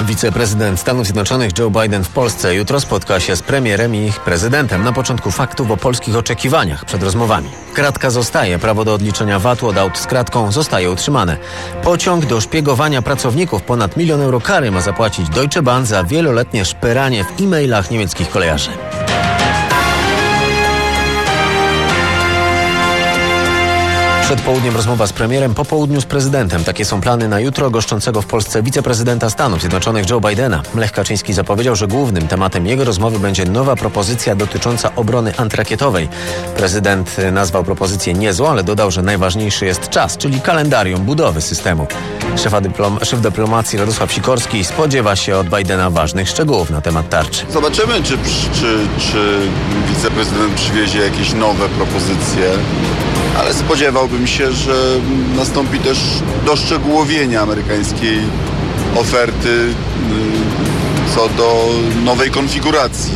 Wiceprezydent Stanów Zjednoczonych Joe Biden w Polsce jutro spotka się z premierem i prezydentem na początku faktów o polskich oczekiwaniach przed rozmowami. Kratka zostaje, prawo do odliczenia VAT-u od aut z kratką zostaje utrzymane. Pociąg do szpiegowania pracowników, ponad 1 000 000 euro kary ma zapłacić Deutsche Bahn za wieloletnie szperanie w e-mailach niemieckich kolejarzy. Przed południem rozmowa z premierem, po południu z prezydentem. Takie są plany na jutro goszczącego w Polsce wiceprezydenta Stanów Zjednoczonych Joe Bidena. Lech Kaczyński zapowiedział, że głównym tematem jego rozmowy będzie nowa propozycja dotycząca obrony antyrakietowej. Prezydent nazwał propozycję niezłą, ale dodał, że najważniejszy jest czas, czyli kalendarium budowy systemu. Szef dyplomacji Radosław Sikorski spodziewa się od Bidena ważnych szczegółów na temat tarczy. Zobaczymy, czy wiceprezydent przywiezie jakieś nowe propozycje, ale spodziewałbym się, że nastąpi też doszczegółowienie amerykańskiej oferty co do nowej konfiguracji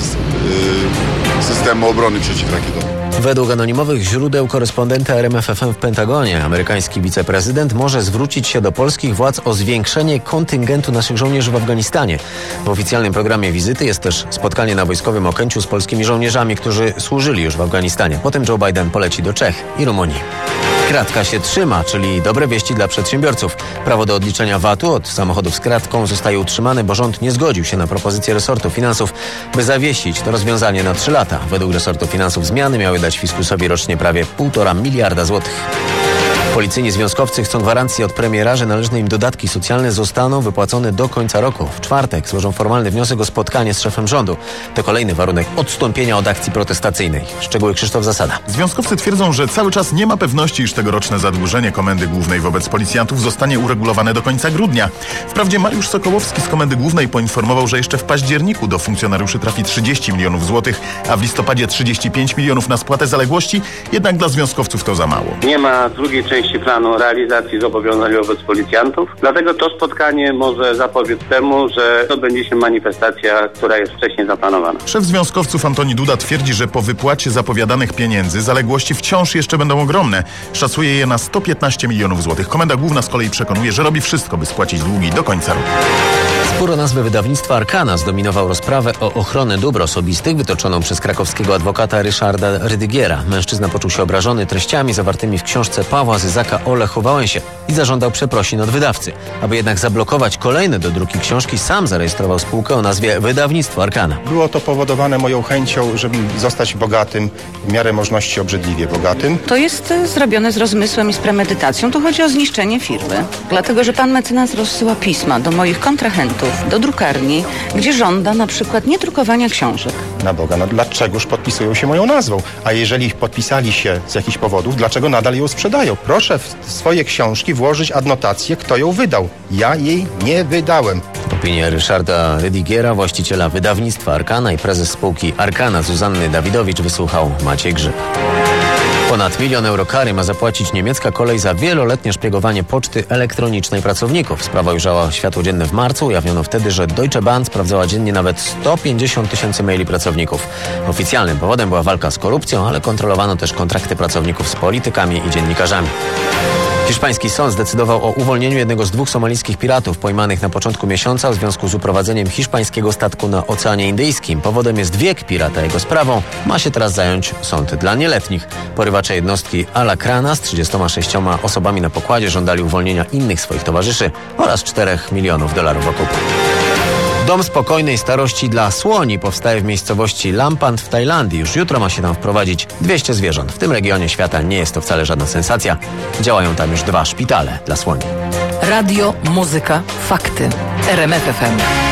systemu obrony przeciwrakietowej. Według anonimowych źródeł korespondenta RMFFM w Pentagonie amerykański wiceprezydent może zwrócić się do polskich władz o zwiększenie kontyngentu naszych żołnierzy w Afganistanie. W oficjalnym programie wizyty jest też spotkanie na wojskowym Okęciu z polskimi żołnierzami, którzy służyli już w Afganistanie. Potem Joe Biden poleci do Czech i Rumunii. Kratka się trzyma, czyli dobre wieści dla przedsiębiorców. Prawo do odliczenia VAT-u od samochodów z kratką zostaje utrzymane, bo rząd nie zgodził się na propozycję resortu finansów, by zawiesić to rozwiązanie na 3 lata. Według resortu finansów zmiany miały dać fiskusowi rocznie prawie 1,5 miliarda złotych. Policyjni związkowcy chcą gwarancji od premiera, że należne im dodatki socjalne zostaną wypłacone do końca roku. W czwartek złożą formalny wniosek o spotkanie z szefem rządu. To kolejny warunek odstąpienia od akcji protestacyjnej. Szczegóły Krzysztof Zasada. Związkowcy twierdzą, że cały czas nie ma pewności, iż tegoroczne zadłużenie Komendy Głównej wobec policjantów zostanie uregulowane do końca grudnia. Wprawdzie Mariusz Sokołowski z Komendy Głównej poinformował, że jeszcze w październiku do funkcjonariuszy trafi 30 milionów złotych, a w listopadzie 35 milionów na spłatę zaległości, jednak dla związkowców to za mało. Nie ma drugiej części planu realizacji zobowiązań wobec policjantów. Dlatego to spotkanie może zapobiec temu, że to będzie się manifestacja, która jest wcześniej zaplanowana. Szef związkowców Antoni Duda twierdzi, że po wypłacie zapowiadanych pieniędzy zaległości wciąż jeszcze będą ogromne. Szacuje je na 115 milionów złotych. Komenda Główna z kolei przekonuje, że robi wszystko, by spłacić długi do końca roku. Spór o nazwę wydawnictwa Arkana zdominował rozprawę o ochronę dóbr osobistych wytoczoną przez krakowskiego adwokata Ryszarda Rydygiera. Mężczyzna poczuł się obrażony treściami zawartymi w książce Pawła Zyzaka o Lechu Wałęsie i zażądał przeprosin od wydawcy. Aby jednak zablokować kolejne dodruki książki, sam zarejestrował spółkę o nazwie Wydawnictwo Arkana. Było to powodowane moją chęcią, żeby zostać bogatym, w miarę możliwości obrzydliwie bogatym. To jest zrobione z rozmysłem i z premedytacją. Tu chodzi o zniszczenie firmy. Dlatego, że pan mecenas rozsyła pisma do moich kontrahentów, do drukarni, gdzie żąda na przykład niedrukowania książek. Na Boga, no dlaczegoż podpisują się moją nazwą? A jeżeli podpisali się z jakichś powodów, dlaczego nadal ją sprzedają? Proszę w swoje książki włożyć adnotację, kto ją wydał. Ja jej nie wydałem. Opinię Ryszarda Rydigiera, właściciela wydawnictwa Arkana i prezes spółki Arkana Zuzanny Dawidowicz wysłuchał Maciej Grzyb. Ponad 1 000 000 euro kary ma zapłacić niemiecka kolej za wieloletnie szpiegowanie poczty elektronicznej pracowników. Sprawa ujrzała światło dzienne w marcu. Ujawniono wtedy, że Deutsche Bahn sprawdzała dziennie nawet 150 000 maili pracowników. Oficjalnym powodem była walka z korupcją, ale kontrolowano też kontrakty pracowników z politykami i dziennikarzami. Hiszpański sąd zdecydował o uwolnieniu jednego z 2 somalijskich piratów pojmanych na początku miesiąca w związku z uprowadzeniem hiszpańskiego statku na Oceanie Indyjskim. Powodem jest wiek pirata. Jego sprawą ma się teraz zająć sąd dla nieletnich. Porywacze jednostki Alacrana z 36 osobami na pokładzie żądali uwolnienia innych swoich towarzyszy oraz $4 milionów okupu. Dom spokojnej starości dla słoni powstaje w miejscowości Lampant w Tajlandii. Już jutro ma się tam wprowadzić 200 zwierząt. W tym regionie świata nie jest to wcale żadna sensacja. Działają tam już 2 szpitale dla słoni. Radio, muzyka, fakty. RMF FM.